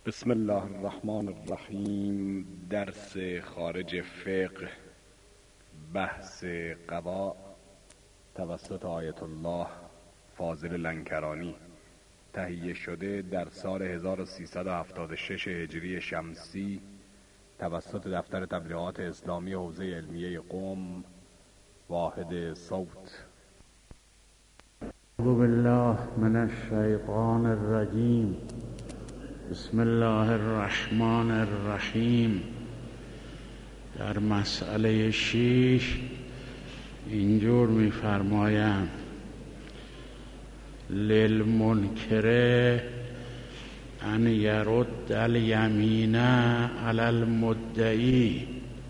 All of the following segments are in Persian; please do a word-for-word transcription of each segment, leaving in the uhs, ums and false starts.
بسم الله الرحمن الرحیم. درس خارج فقه، بحث قضا توسط آیت الله فاضل لنکرانی، تهیه شده در سال هزار و سیصد و هفتاد و شش هجری شمسی توسط دفتر تبلیغات اسلامی حوزه علمیه قم، واحد صوت. اعوذ بالله من الشیطان الرجیم. بسم الله الرحمن الرحیم. در مسئله شیش اینجور می‌فرمایند: للمنکر ان یرد الیمین علی المدعی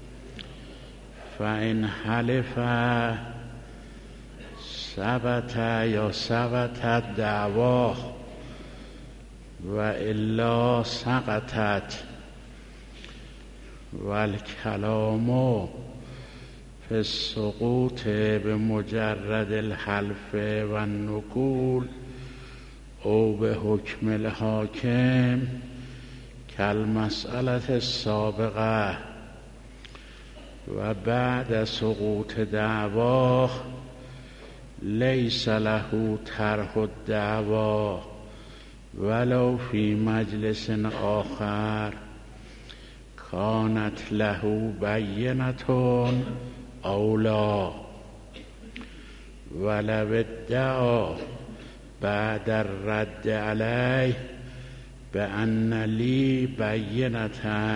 فان حلف ثبت یا ثبتت دعواه و الا سقطت و الکلام فی السقوط بمجرد الحلف و النقول او به حکم الحاکم کالمسألة السابقه و بعد سقوط دعواه لیس له طرح الدعوا ولو فی مجلس آخر کانت له بینة اولا ولو ادعا بعد الرد علیه بأن لی بینة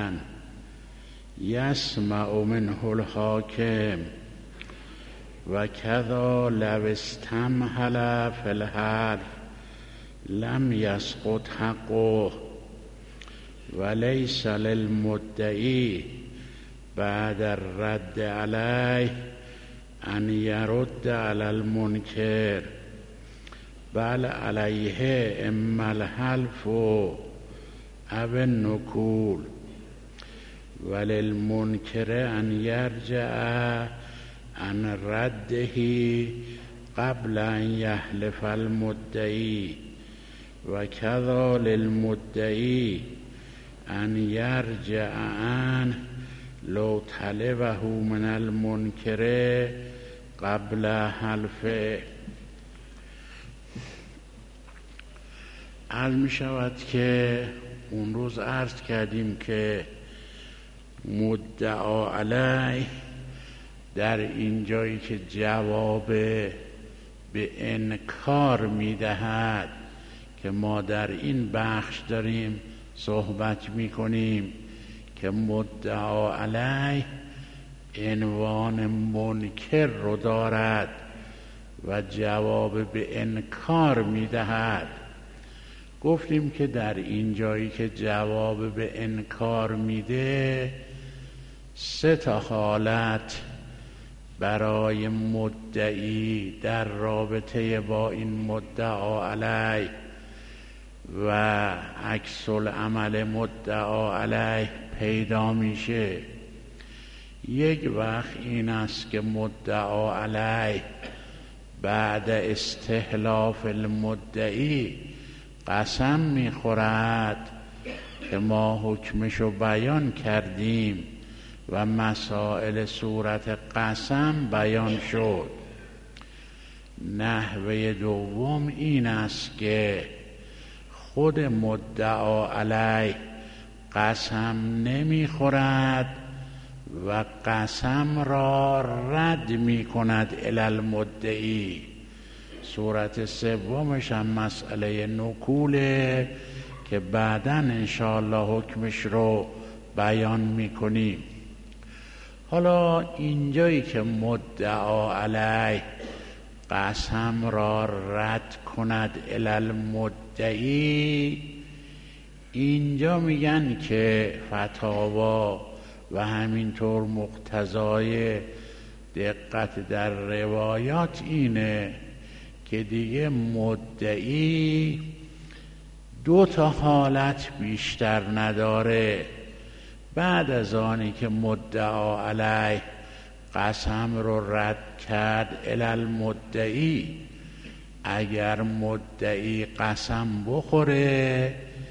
یسمع منه الحاکم و کذا لو استمهل فی الحلف لم یسقط حقه و لیس للمدعی بعد الرد علیه ان یرد علی المنکر بل علیه اما الحلف او النقول و للمنکر ان یرجع عن رده قبل ان یحلف المدعی و کذا للمدعی ان یرجع عنه لو طلبه من المنکر قبل حلفه. عرض می شود که اون روز عرض کردیم که مدعا علیه در این جایی که جواب به انکار می دهد که ما در این بخش داریم صحبت می کنیم که مدعا علیه عنوان منکر رو دارد و جواب به انکار می دهد. گفتیم که در این جایی که جواب به انکار میده سه تا حالت برای مدعی در رابطه با این مدعا علیه و عکس العمل مدعا علیه پیدا میشه. یک وقت این است که مدعا علیه بعد استحلاف المدعی قسم میخورد که ما حکمشو بیان کردیم و مسائل صورت قسم بیان شد. نحوه دوم این است که خود مدعا علیه قسم نمیخورد و قسم را رد میکند الی المدعی. صورت سومش هم مسئله نقوله که بعداً انشاءالله حکمش رو بیان میکنیم. حالا اینجایی که مدعا علیه قسم را رد کند الی المدعی، اینجا میگن که فتاوا و همینطور مقتضای دقت در روایات اینه که دیگه مدعی دو تا حالت بیشتر نداره. بعد از آنی که مدعا علیه قسم رو رد کرد الی المدعی، اگر مدعی قسم بخوره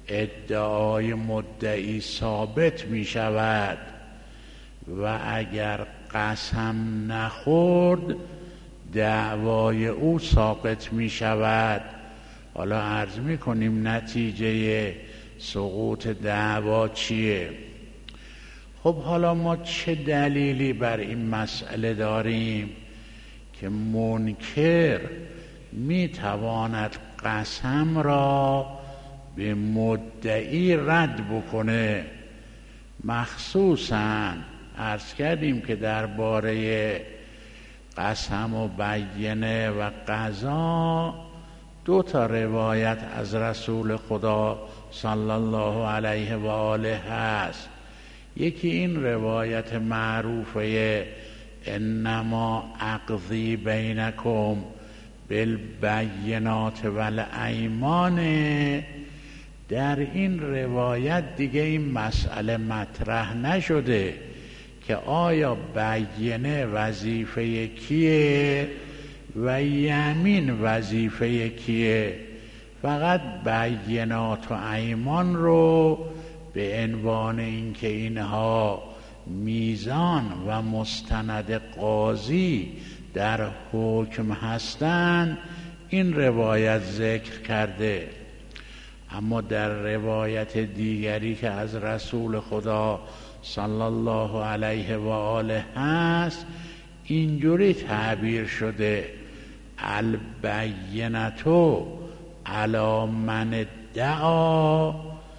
ادعای مدعی ثابت می شود و اگر قسم نخورد دعوای او ساقط می شود. حالا عرض می کنیم نتیجه سقوط دعوا چیه. خب حالا ما چه دلیلی بر این مسئله داریم که منکر می تواند قسم را به مدعی رد بکنه؟ مخصوصاً عرض کردیم که درباره قسم و بینه و قضا دو تا روایت از رسول خدا صلی الله علیه و آله هست. یکی این روایت معروفه انما اقضی بینکم بالبینات والایمان. در این روایت دیگه این مسئله مطرح نشده که آیا بینه وظیفه کیه و یمین وظیفه کیه. فقط بینات و ایمان رو به عنوان اینکه اینها میزان و مستند قاضی در حکم هستند این روایت ذکر کرده. اما در روایت دیگری که از رسول خدا صلی الله علیه و آله هست اینجوری تعبیر شده البینتو علی من ادعا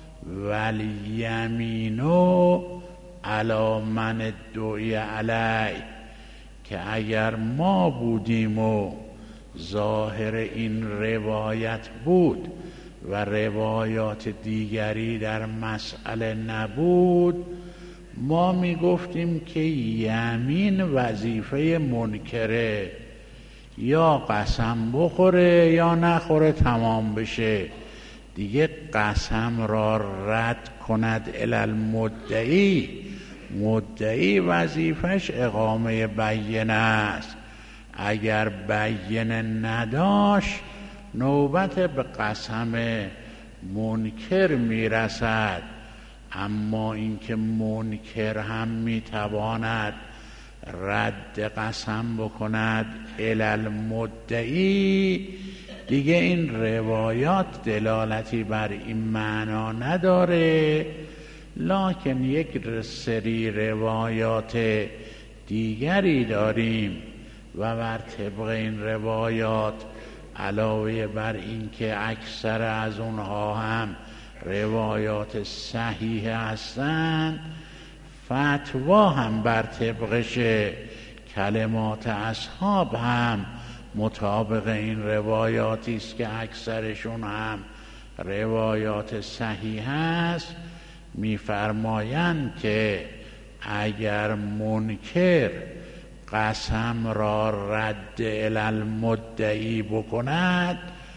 والیمینو علی من ادعی علی، که اگر ما بودیم و ظاهر این روایت بود و روایات دیگری در مسئله نبود ما می گفتیم که یمین وظیفه منکره، یا قسم بخوره یا نخوره تمام بشه دیگه. قسم را رد کند الی المدعی، مدعی وظیفش اقامه بینه است. اگر بینه نداشت نوبت به قسم منکر میرسد. اما اینکه منکر هم میتواند رد قسم بکند الی المدعی دیگه این روایات دلالتی بر این معنا نداره. لکن یک سری روایات دیگری داریم و بر طبق این روایات علاوه بر این که اکثر از اونها هم روایات صحیح هستند فتوا هم بر طبقشه. کلمات اصحاب هم مطابق این روایاتی است که اکثرشون هم روایات صحیح است. می‌فرمایند که اگر منکر قسم را رد الی المدعی بکند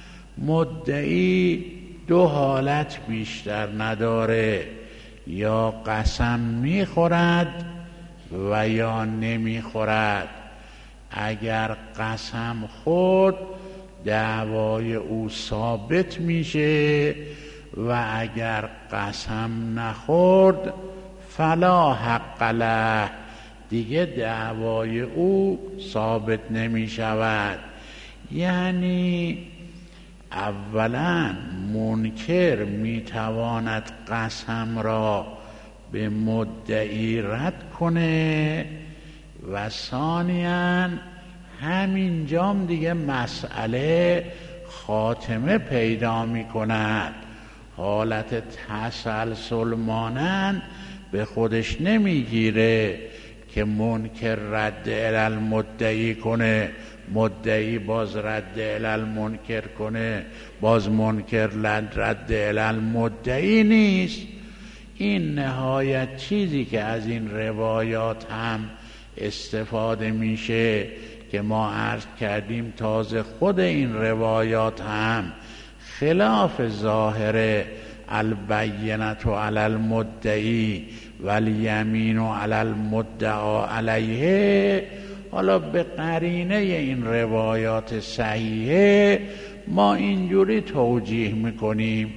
مدعی دو حالت بیشتر نداره، یا قسم میخورد و یا نمیخورد. اگر قسم خورد دعوای او ثابت میشه و اگر قسم نخورد فلا حق له، دیگه دعوای او ثابت نمی شود. یعنی اولا منکر می تواند قسم را به مدعی رد کنه و ثانیاً همینجام دیگه مسئله خاتمه پیدا می کند. حالت تسلسل مانند به خودش نمیگیره که منکر رد الی المدعی کنه، مدعی باز رد الی المنکر کنه، باز منکر رد الی المدعی نیست. این نهایت چیزی که از این روایات هم استفاده میشه که ما عرض کردیم تازه خود این روایات هم خلاف ظاهر البینة علی المدعی والیمین علی المدعا علیه، حالا به قرینه این روایات صحیحه ما اینجوری توجیه میکنیم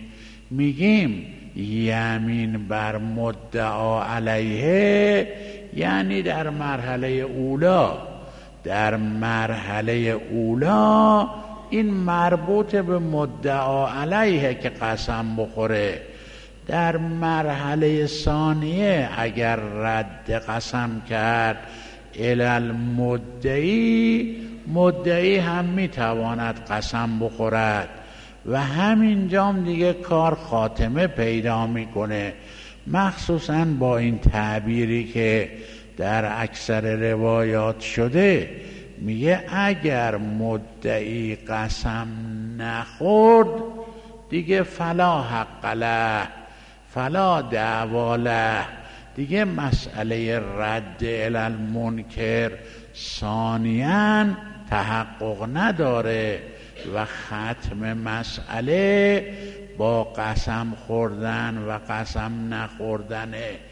میگیم یمین بر مدعا علیه، یعنی در مرحله اولا در مرحله اولا این مربوط به مدعا علیه که قسم بخوره. در مرحله ثانیه اگر رد قسم کرد الی المدعی، مدعی هم میتواند قسم بخورد و همینجام دیگه کار خاتمه پیدا میکنه. مخصوصا با این تعبیری که در اکثر روایات شده، میگه اگر مدعی قسم نخورد دیگه فلا حق له فلا دعوا له، دیگه مسئله رد الی المنکر ثانیاً تحقق نداره و ختم مسئله با قسم خوردن و قسم نخوردن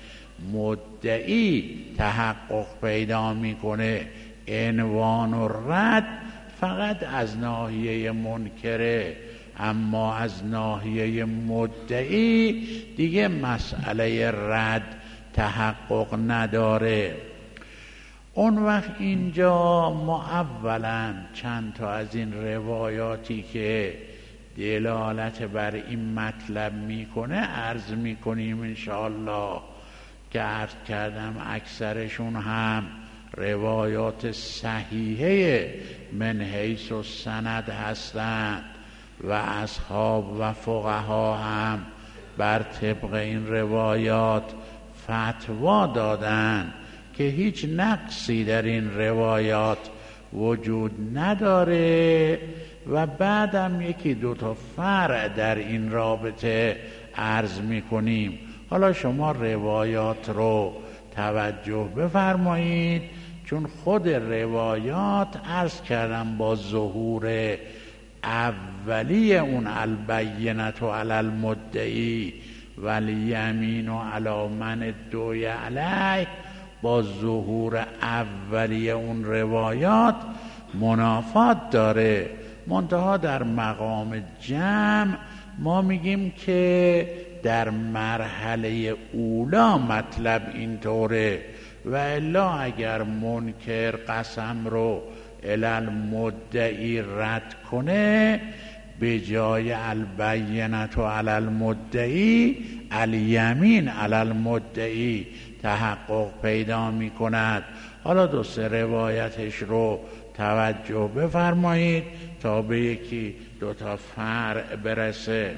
مدعی تحقق پیدا میکنه. عنوان و رد فقط از ناحیه منکره، اما از ناحیه مدعی دیگه مسئله رد تحقق نداره. اون وقت اینجا ما اولا چند تا از این روایاتی که دلالت بر این مطلب میکنه عرض میکنیم انشاءالله، که عرض کردم اکثرشون هم روایات صحیحه من حیث و سند هستند و اصحاب و فقها هم بر طبق این روایات فتوا دادن که هیچ نقصی در این روایات وجود نداره. و بعدم یکی دو تا فرع در این رابطه عرض میکنیم. حالا شما روایات رو توجه بفرمایید، چون خود روایات عرض کردم با ظهور اولی اون البینة علی المدعی والیمین علی من ادعی علیه، با ظهور اولی اون روایات منافات داره. منتها در مقام جمع ما میگیم که در مرحله اولا مطلب اینطوره، و الا اگر منکر قسم رو الی المدعی رد کنه، به جای البینة علی المدعی الیمین علی المدعی تحقق پیدا می کند. حالا دو سه روایتش رو توجه بفرمایید تا به یکی دو تا فرع برسه.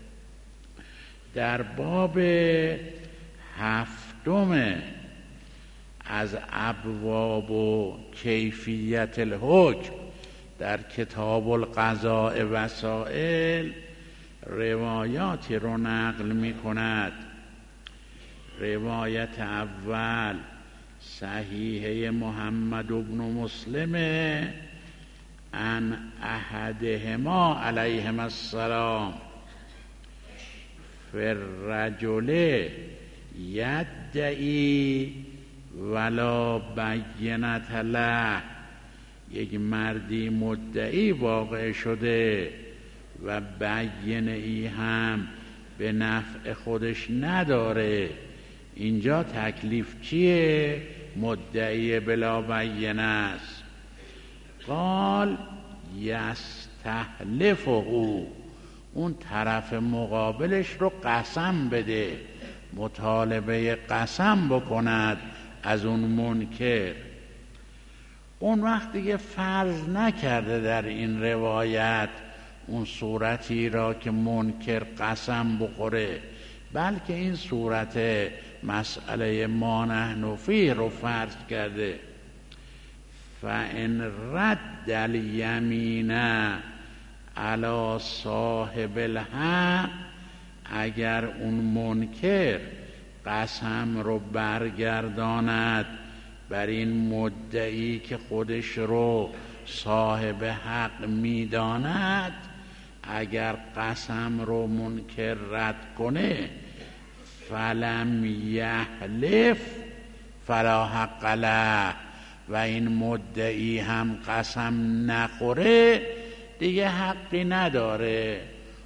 در باب هفتم از ابواب و کیفیت الحکم در کتاب القضاء وسائل روایاتی رو نقل می کند. روایت اول صحیحه محمد بن مسلم عن احدهما علیهم السلام فالرجل یدعی ولا بینة له، یک مردی مدعی واقع شده و بینه ای هم به نفع خودش نداره. اینجا تکلیف چیه؟ مدعی بلا بینه است. قال یستحلفه، اون طرف مقابلش رو قسم بده، مطالبه قسم بکند از اون منکر. اون وقت دیگه فرض نکرده در این روایت اون صورتی را که منکر قسم بخوره، بلکه این صورت مسئله ما نحن فیه رو فرض کرده. فإن رد الیمین علی صاحب الحق، اگر اون منکر قسم رو برگرداند بر این مدعی که خودش رو صاحب حق میداند، اگر قسم رو منکر رد کنه فلم یحلف فلا حق له، و این مدعی هم قسم نخوره دیگه حقی نداره.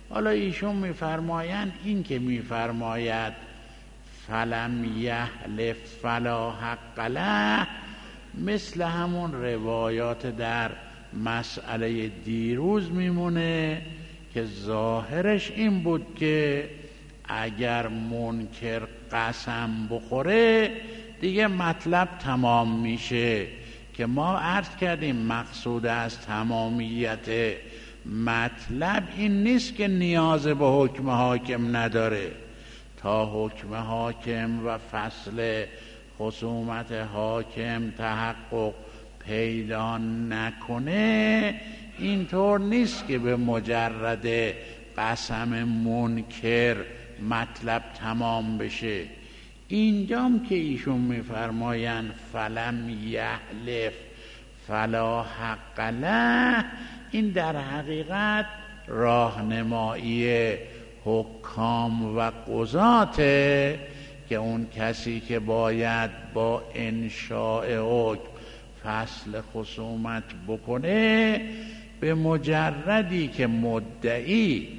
حالا ایشون میفرمایند این که میفرماید فلم یحلف فلا حق له، مثل همون روایات در مسئله دیروز میمونه که ظاهرش این بود که اگر منکر قسم بخوره دیگه مطلب تمام میشه، که ما عرض کردیم مقصود از تمامیت مطلب این نیست که نیاز به حکم حاکم نداره، تا حکم حاکم و فصل خصومت حاکم تحقق پیدا نکنه اینطور نیست که به مجرد قسم منکر مطلب تمام بشه. اینجام که ایشون میفرمایند فلم یحلف فلا حق له، این در حقیقت راهنمایی حکام و قضاته که اون کسی که باید با انشاء حکم فصل خصومت بکنه به مجردی که مدعی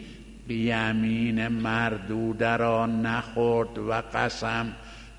بیمین مردوده را نخورد و قسم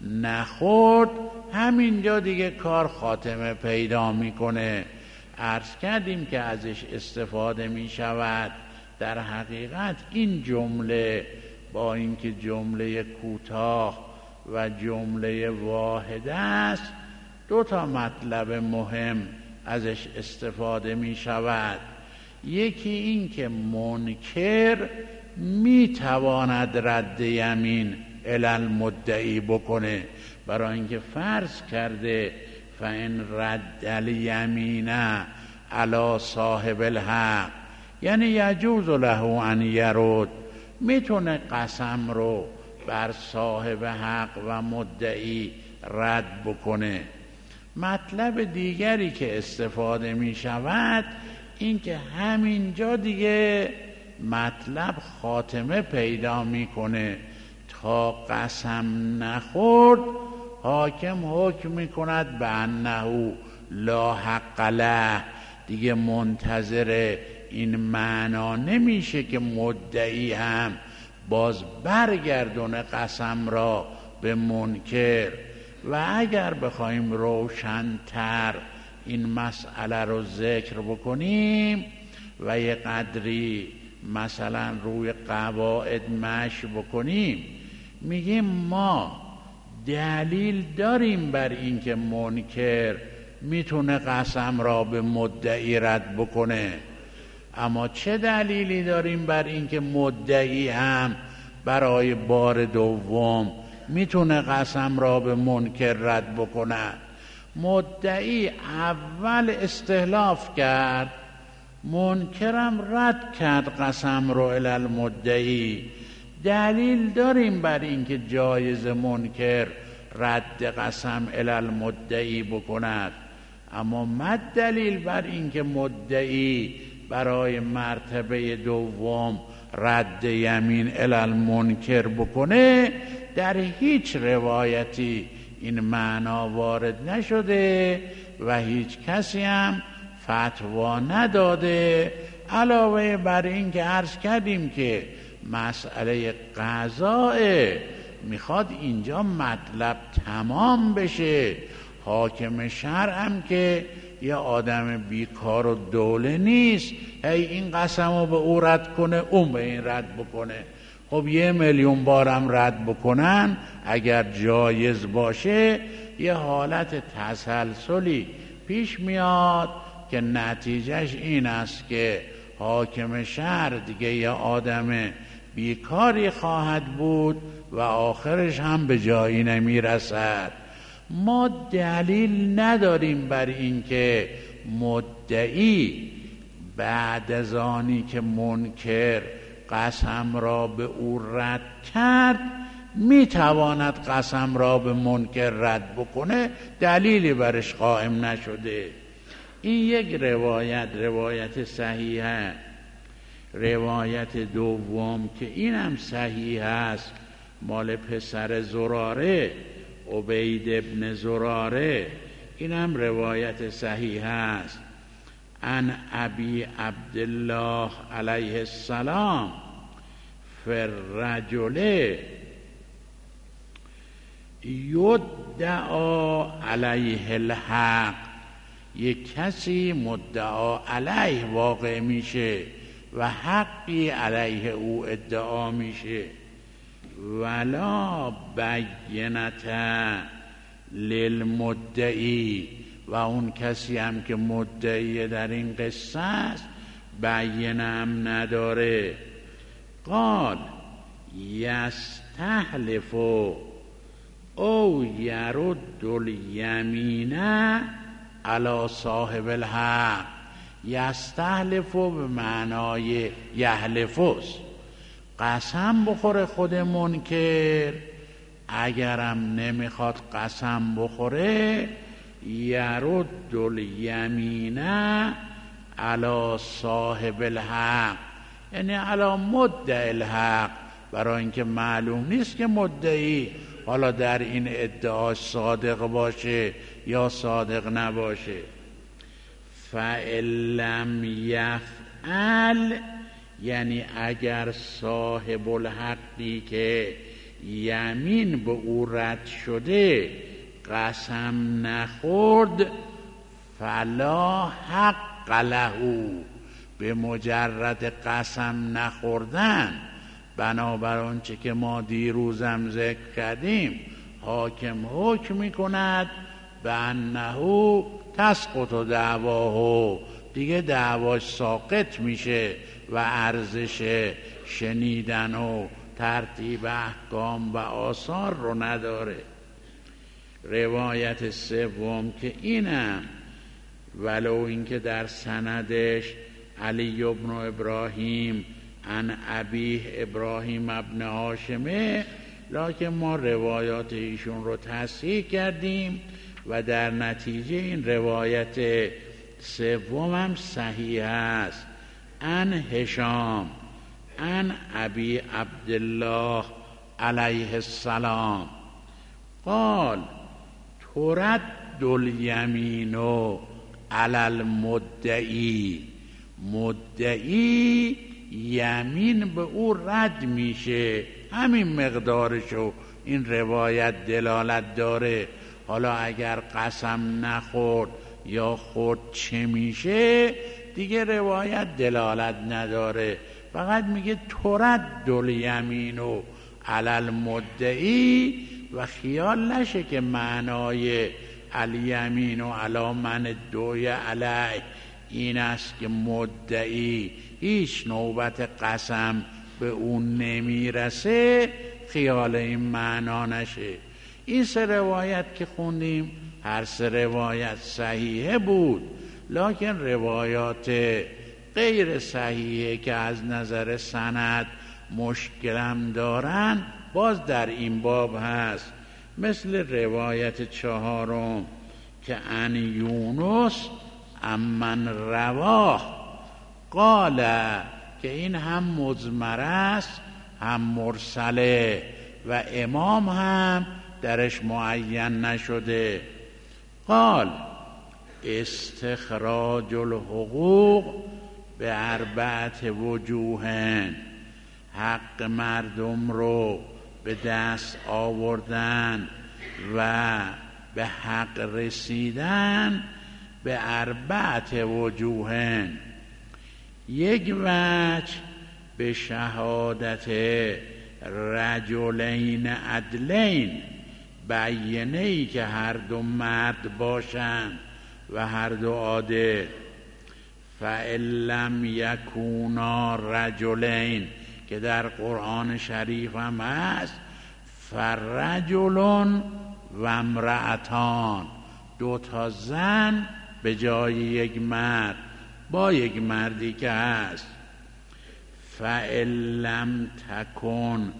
نخورد، همینجا دیگه کار خاتمه پیدا میکنه. عرض کردیم که ازش استفاده می شود. در حقیقت این جمله با اینکه جمله کوتاه و جمله واحد است، دو تا مطلب مهم ازش استفاده می شود. یکی این که منکر می تواند رد یمین الی المدعی بکنه، برای اینکه فرض کرده فإن رد الیمین علی صاحب الحق، یعنی یجوز له ان یرد، میتونه قسم رو بر صاحب حق و مدعی رد بکنه. مطلب دیگری که استفاده می شود این که همینجا دیگه مطلب خاتمه پیدا میکنه، تا قسم نخورد حاکم حکم میکند به انه لا حق له، دیگه منتظر این معنا نمیشه که مدعی هم باز برگردونه قسم را به منکر. و اگر بخوایم روشن‌تر این مسئله رو ذکر بکنیم و یه قدری مثلا روی قواعد مشی بکنیم، میگیم ما دلیل داریم بر اینکه منکر میتونه قسم را به مدعی رد بکنه، اما چه دلیلی داریم بر اینکه مدعی هم برای بار دوم میتونه قسم را به منکر رد بکنه؟ مدعی اول استحلاف کرد، منکرم رد کرد قسم رو الی المدعی. دلیل داریم بر اینکه جایز منکر رد قسم الی المدعی بکند، اما مد دلیل بر اینکه مدعی برای مرتبه دوم رد یمین الی المنکر بکنه. در هیچ روایتی این معنا وارد نشده و هیچ کسی هم فتوا نداده. علاوه بر این که عرض کردیم که مسئله قضاء میخواد اینجا مطلب تمام بشه. حاکم شرع هم که یه آدم بیکار و دوله نیست هی این قسم رو به او رد کنه اون به این رد بکنه. خب یه میلیون بارم رد بکنن اگر جایز باشه یه حالت تسلسلی پیش میاد که نتیجهش این است که حاکم شهر دیگه یه آدم بیکاری خواهد بود و آخرش هم به جایی نمیرسد. ما دلیل نداریم بر اینکه مدعی بعد از آنی که منکر قسم را به او رد کرد میتواند قسم را به منکر رد بکنه، دلیلی برش قائم نشده. این یک روایت روایت صحیحه. روایت دوم که اینم صحیح است مال پسر زراره، عبید ابن زراره، اینم روایت صحیح است. ان ابی عبدالله علیه السلام فالرجل یدعا علیه الحق، یک کسی مدعا علیه واقع میشه و حقی علیه او ادعا میشه. ولا بینت للمدعی، و اون کسی هم که مدعی در این قصه است بینه هم نداره. قال یستحلف او یرد الیمین علی صاحب الحق. یستحلف به معنای یحلفوس، قسم بخوره خود منکر، اگرم نمیخواد قسم بخوره یرد الیمین علی صاحب الحق، یعنی علی مدعی الحق، برای اینکه معلوم نیست که مدعی حالا در این ادعا صادق باشه یا صادق نباشه. فَإِلَّمْ یفعل، یعنی اگر صاحب الحقی که یمین به او رد شده قسم نخورد، فلا حق له، به مجرد قسم نخوردن بنابر آنچه که ما دیروزم ذکر کردیم حاکم حکم میکند به انه تسقط دعواه، دیگه دعواش ساقط میشه و ارزش شنیدن و ترتیب احکام و آثار رو نداره. روایت سوم که اینم، ولو اینکه در سندش علی ابن ابراهیم عن ابیه ابراهیم ابن هاشمه، لکن ما روایات ایشون رو تصحیح کردیم و در نتیجه این روایت سوم هم صحیح است. عن هشام عن ابی عبدالله علیه السلام قال ترد الیمین علی المدعی، مدعی یمین به او رد میشه، همین مقدارشو این روایت دلالت داره. حالا اگر قسم نخورد یا خورد چه میشه دیگه روایت دلالت نداره، فقط میگه ترد الیمین علی المدعی و خیال نشه که معنای الیمین علی من ادعی علیه این است که مدعی هیچ نوبت قسم به اون نمیرسه، خیال این معنا نشه. این سه روایت که خوندیم هر سه روایت صحیحه بود، لکن روایات غیر صحیحه که از نظر سند مشکلم دارن باز در این باب هست، مثل روایت چهارم که ان یونس امن رواه قال، که این هم مضمر است هم مرسله و امام هم درش معین نشده. قال استخراج الحقوق به اربعت وجوهن، حق مردم رو به دست آوردن و به حق رسیدن به اربعت وجوهن. یک وجه به شهادت رجلین عدلین، بیینه‌ای که هر دو مرد باشند و هر دو عادل. فَإِن لَّمْ یَکُونَا رجلین، که در قرآن شریف هم هست فرجل و امرأتان، دو تا زن به جای یک مرد با یک مردی که هست. فَإِن لَّمْ تَکُن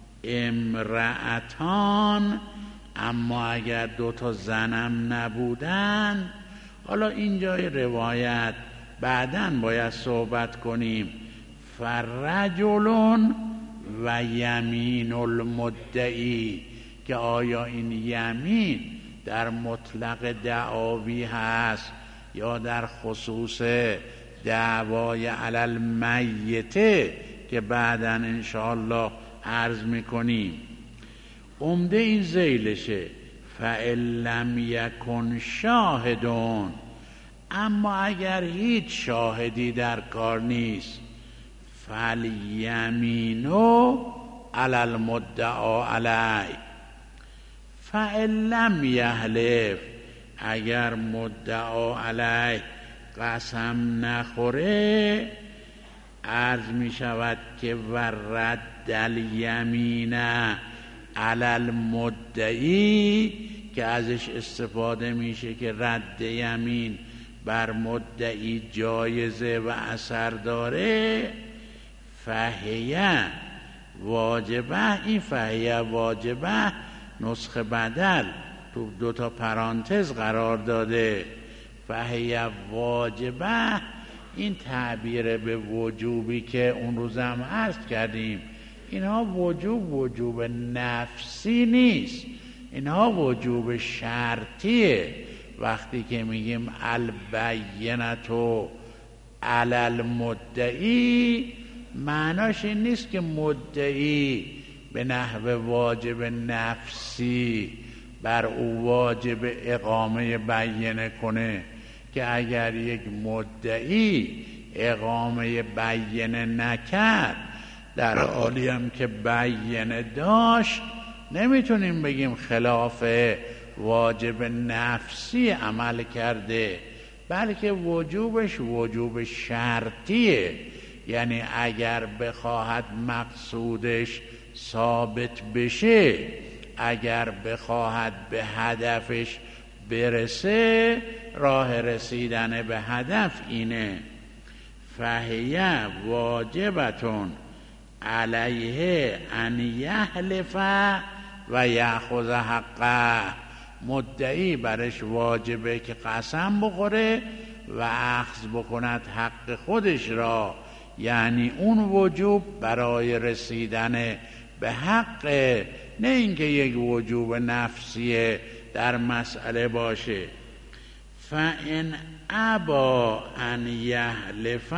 امرأتان، اما اگر دو تا زنم نبودن، حالا اینجای روایت بعداً باید صحبت کنیم، فرجل و یمین المدعی، که آیا این یمین در مطلق دعاوی هست یا در خصوص دعوای علی المیت که بعداً انشاءالله عرض میکنیم. عمده این ذیلشه، فَإِن لَّمْ یَکُنْ شاهدون، اما اگر هیچ شاهدی در کار نیست، فَالْیَمِینُ عَلَى الْمُدَّعَى عَلَیْهِ، فَإِن لَّمْ یحلف، اگر مدعا علیه قسم نخوره، عرض می شود که و رد الیمین علی المدعی، که ازش استفاده میشه که رد یمین بر مدعی جایزه و اثر داره. فهیه واجبه، این فهیه واجبه نسخه بدل تو دو تا پرانتز قرار داده. فهیه واجبه، این تعبیر به وجوبی که اون روز هم عرض کردیم، اینها وجوب وجوب نفسی نیست، اینها وجوب شرطیه. وقتی که میگیم البینةو علی المدعی، معناش این نیست که مدعی به نحو واجب نفسی بر او واجب اقامه بینه کنه، که اگر یک مدعی اقامه بینه نکرد در حالی هم که بینه داشت، نمیتونیم بگیم خلاف واجب نفسی عمل کرده، بلکه وجوبش وجوب شرطیه. یعنی اگر بخواهد مقصودش ثابت بشه، اگر بخواهد به هدفش برسه، راه رسیدن به هدف اینه. فهیه واجبتون علیه ان یحلف و یأخذ حقه، مدعی برش واجبه که قسم بخوره و اخذ بکند حق خودش را. یعنی اون وجوب برای رسیدن به حق، نه اینکه یک وجوب نفسی در مسئله باشه. فَإِنْ أَبَى أَنْ یحلف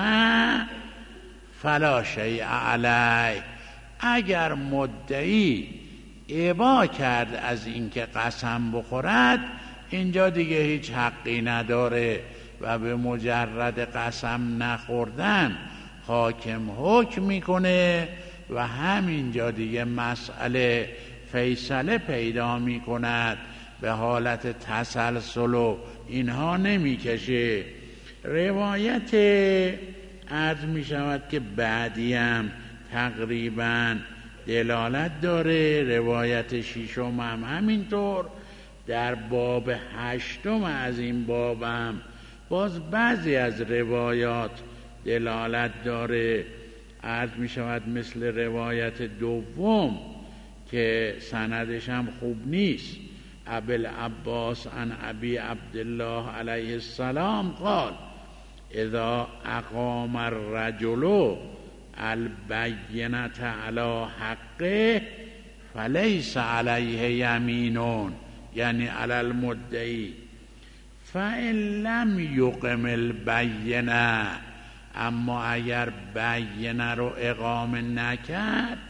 فَلَا شَیْءَ عَلَیْهِ، اگر مدعی ابا کرد از اینکه قسم بخورد، اینجا دیگه هیچ حقی نداره و به مجرد قسم نخوردن حاکم حکم میکنه و همینجا دیگه مسئله فیصله پیدا میکند، به حالت تسلسل و اینها نمیکشه. روایت عرض میشود که بعدیم تقریبا دلالت داره، روایت ششم هم همینطور. در باب هشتم از این بابم باز بعضی از روایات دلالت داره، عرض می شود مثل روایت دوم که سندش هم خوب نیست. ابوالعباس عن ابی عبدالله علیه السلام قال اذا اقام الرجل البینة علی حقه فلیس علیه یمینون، یعنی علی المدعی. فإن لم یقم البینة، اما اگر بینه رو اقامه نکرد،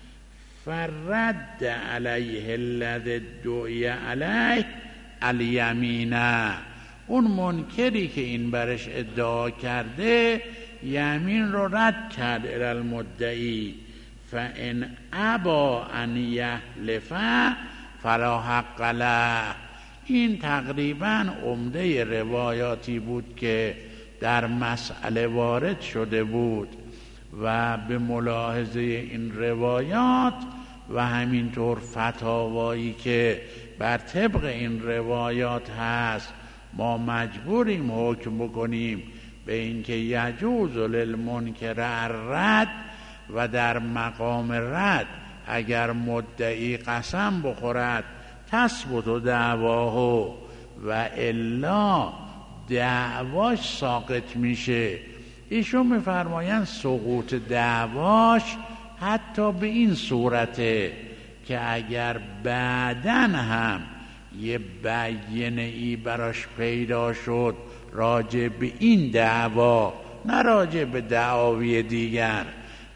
فرد علیه الذی دعی علیه الیمینه، اون منکری که این برش ادعا کرده یمین رو رد کرد الی المدعی. فإن ابا ان یحلف فلا حق له. این تقریبا عمده روایاتی بود که در مسئله وارد شده بود و به ملاحظه این روایات و همینطور فتاوایی که بر طبق این روایات هست، ما مجبوریم حکم بکنیم به اینکه یجوز للمنکر الرد، و در مقام رد اگر مدعی قسم بخورد تثبت دعواه و الا دعواش ساقط میشه. ایشون میفرمایند سقوط دعواش حتی به این صورته که اگر بعدن هم یه بینه ای براش پیدا شد راجع به این دعوا، نه راجع به دعاوی دیگر،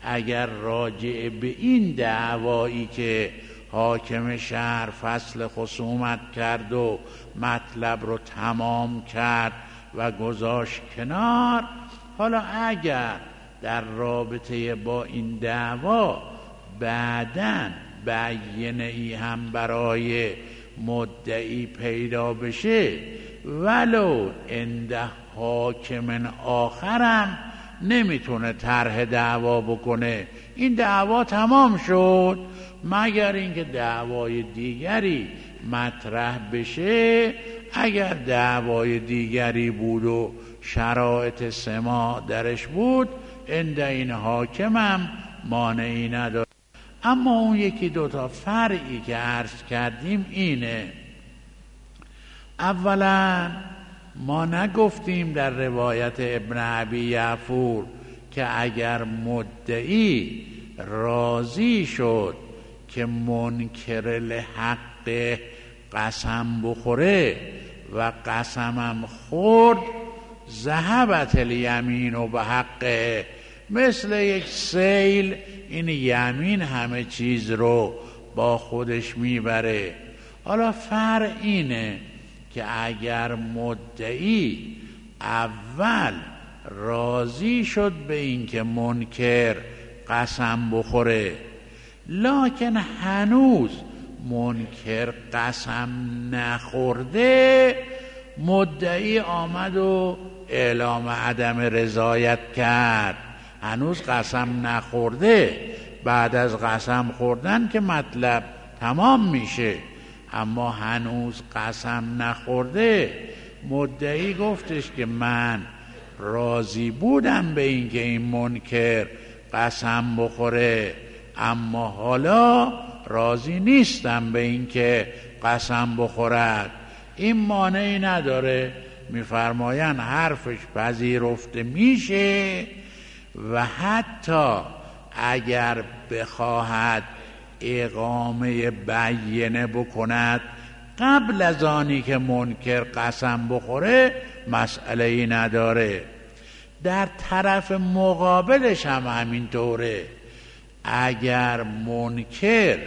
اگر راجع به این دعوایی که حاکم شهر فصل خصومت کرد و مطلب رو تمام کرد و گذاشت کنار، حالا اگر در رابطه با این دعوا بعداً بیانه ای هم برای مدعی پیدا بشه، ولو عند حاکم آخرم نمیتونه طرح دعوا بکنه. این دعوا تمام شد، مگر اینکه دعوای دیگری مطرح بشه. اگر دعوای دیگری بود و شرایط سماع درش بود، عند این حاکمم مانعی نداره. اما اون یکی دوتا فرعی که عرض کردیم اینه: اولا ما نگفتیم در روایت ابن ابی یعفور که اگر مدعی راضی شد که منکر لحق قسم بخوره و قسمم خورد، ذهبت الیمین و به حقه، مثل یک سیل این یمین همه چیز رو با خودش میبره. حالا فرع اینه که اگر مدعی اول راضی شد به اینکه منکر قسم بخوره، لکن هنوز منکر قسم نخورده، مدعی آمد و اعلام عدم رضایت کرد. هنوز قسم نخورده، بعد از قسم خوردن که مطلب تمام میشه، اما هنوز قسم نخورده. مدعی گفتش که من راضی بودم به اینکه این منکر قسم بخوره، اما حالا راضی نیستم به اینکه قسم بخورد. این مانعی نداره، میفرمایند حرفش پذیرفته میشه و حتی اگر بخواهد اقامه بیانه بکند قبل از آنی که منکر قسم بخوره، مسئله ای نداره. در طرف مقابلش هم همینطوره. اگر منکر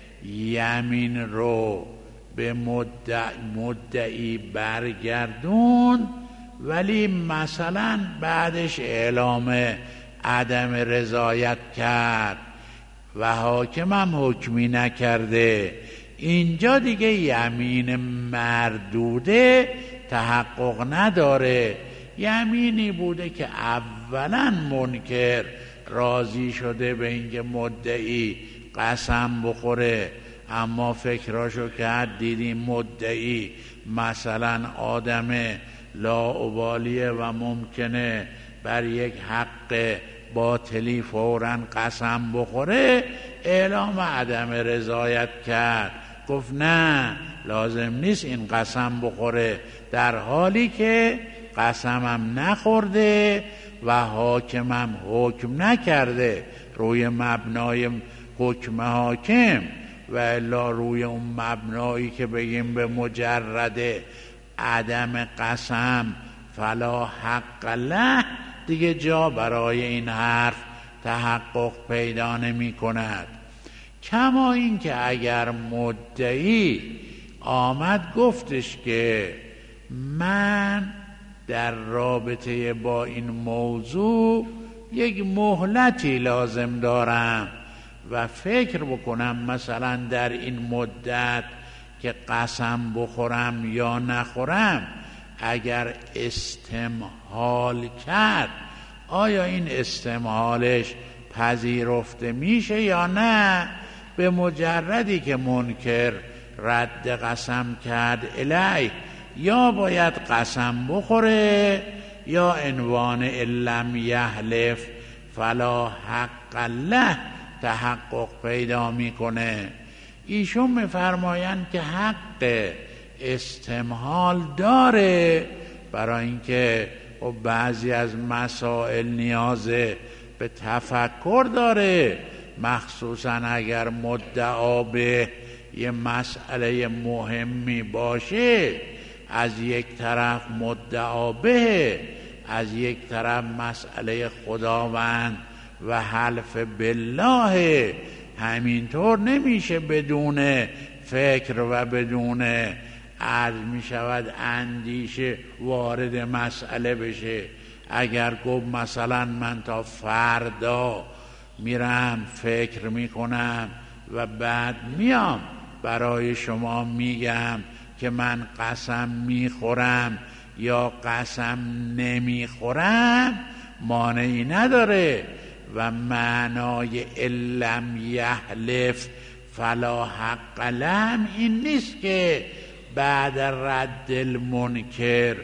یمین رو به مدعی, مدعی برگردون، ولی مثلا بعدش اعلام عدم رضایت کرد و حاکم هم حکمی نکرده، اینجا دیگه یمین مردوده تحقق نداره. یمینی بوده که اولا منکر راضی شده به اینکه مدعی قسم بخوره، اما فکراشو کرد دیدیم مدعی مثلا آدم لاابالیه و ممکنه بر یک حق باطلی فوراً قسم بخوره، اعلام عدم رضایت کرد. گفت نه، لازم نیست این قسم بخوره، در حالی که قسمم نخورده و حاکمم حکم نکرده. روی مبنای حکم حاکم و الا روی اون مبنایی که بگیم به مجرد عدم قسم فلا حق له، دیگه جا برای این حرف تحقق پیدا نمی کند. کما این که اگر مدعی آمد گفتش که من در رابطه با این موضوع یک مهلتی لازم دارم و فکر بکنم مثلا در این مدت که قسم بخورم یا نخورم، اگر استمهال کرد آیا این استمهالش پذیرفته میشه یا نه؟ به مجردی که منکر رد قسم کرد الیه، یا باید قسم بخوره یا عنوان لم یحلف فلا حق له تحقق پیدا میکنه. ایشون میفرمایند که حق استمهال داره، برای اینکه بعضی از مسائل نیاز به تفکر داره، مخصوصا اگر مدعا به یه مسئله مهمی باشه. از یک طرف مدعا به، از یک طرف مسئله خداوند و حلف بالله همینطور نمیشه بدون فکر و بدون عرض می شود اندیشه وارد مسئله بشه. اگر گفت مثلا من تا فردا میرم فکر میکنم و بعد میام برای شما میگم که من قسم میخورم یا قسم نمیخورم، مانعی نداره و معنای لم یحلف فلا حق لهم این نیست که بعد رد المنکر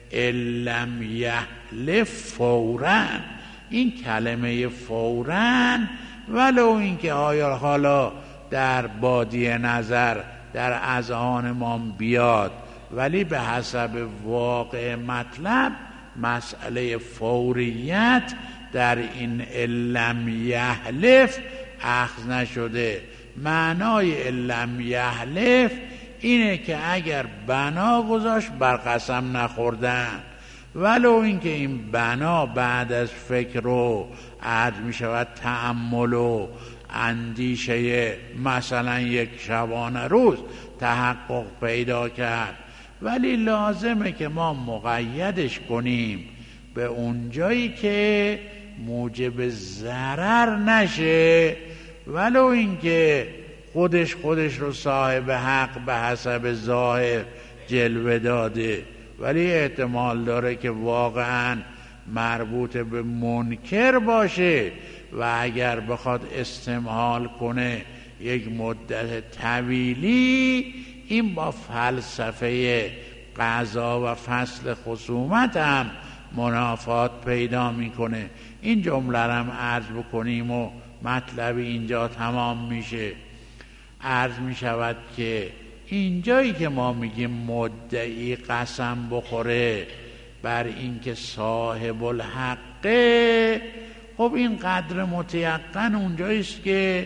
لم یحلف فوراً. این کلمه فوراً ولو اینکه آیا حالا در بادی نظر در اذهان ما بیاد، ولی به حسب واقع مطلب مسئله فوریت در این لم یحلف اخذ نشده. معنای لم یحلف اینه که اگر بنا گذاشت بر قسم نخوردن، ولو اینکه این بنا بعد از فکر و عرض می شود تأمل و اندیشه مثلا یک شبانه روز تحقق پیدا کرد، ولی لازمه که ما مقیدش کنیم به اونجایی که موجب ضرر نشه، ولو اینکه خودش خودش رو صاحب حق به حسب ظاهر جلوه داده، ولی احتمال داره که واقعا مربوط به منکر باشه و اگر بخواد استمهال کنه یک مدت طویلی، این با فلسفه قضا و فصل خصومت هم منافات پیدا میکنه. این جمله هم عرض بکنیم و مطلب اینجا تمام میشه. عرض میشود که اینجایی که ما میگیم مدعی قسم بخوره بر اینکه صاحب الحقه، خب این قدر متیقن اونجاییست که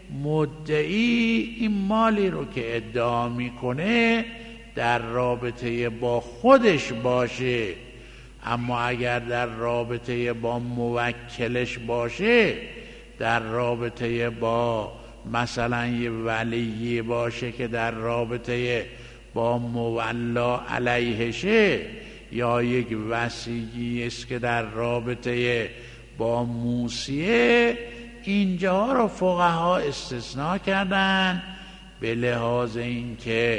مدعی این مالی رو که ادعا میکنه در رابطه با خودش باشه، اما اگر در رابطه با موکلش باشه، در رابطه با مثلا یه ولی باشه که در رابطه با مولا علیهشه، یا یک وصیی است که در رابطه با موصیه، اینجا رو فقها استثناء کردن به لحاظ اینکه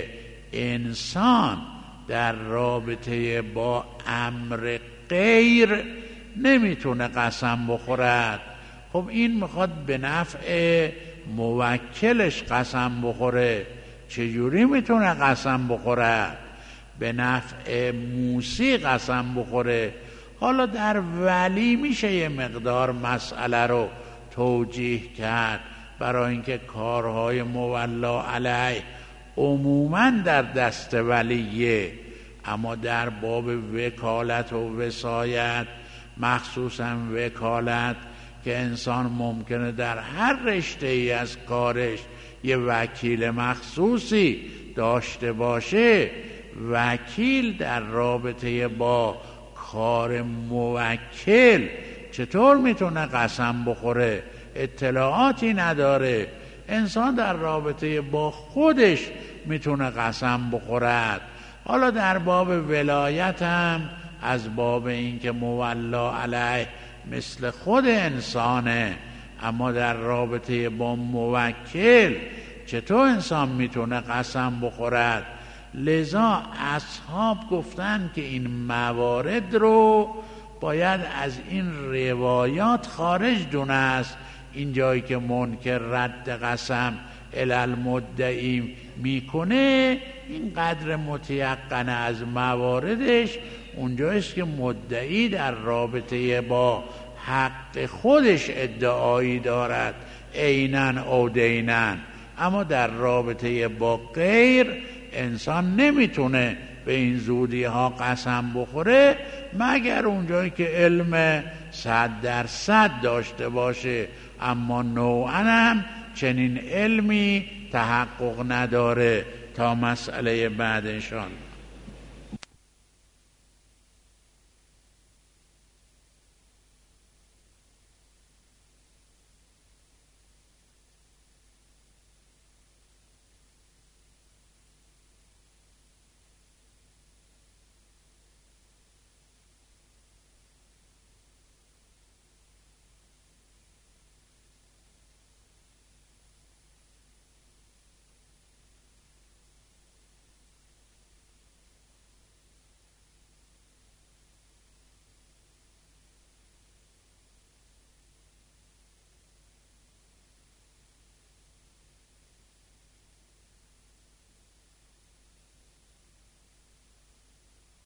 انسان در رابطه با امر غیر نمیتونه قسم بخورد. خب این میخواد به نفع موکلش قسم بخوره، چجوری میتونه قسم بخوره؟ به نفع موسی قسم بخوره. حالا در ولی میشه یه مقدار مسئله رو توجیه کرد، برای اینکه کارهای مولا علیه عموما در دست ولیه، اما در باب وکالت و وصایت، مخصوصا وکالت که انسان ممکنه در هر رشته ای از کارش یه وکیل مخصوصی داشته باشه، وکیل در رابطه با کار موکل چطور میتونه قسم بخوره؟ اطلاعاتی نداره. انسان در رابطه با خودش میتونه قسم بخورد. حالا در باب ولایت هم از باب اینکه مولا علیه مثل خود انسانه، اما در رابطه با موکل چطور انسان میتونه قسم بخورد؟ لذا اصحاب گفتن که این موارد رو باید از این روایات خارج دونست. این جایی که منکر رد قسم الالمدعی میکنه، این قدر متیقن از مواردش اونجاییست که مدعی در رابطه با حق خودش ادعایی دارد عیناً او دیناً، اما در رابطه با غیر انسان نمیتونه به این زودی ها قسم بخوره مگر اونجایی که علم صد درصد داشته باشه، اما نوعاً هم چنین علمی تحقق نداره. تا مسئله بعد انشاءالله.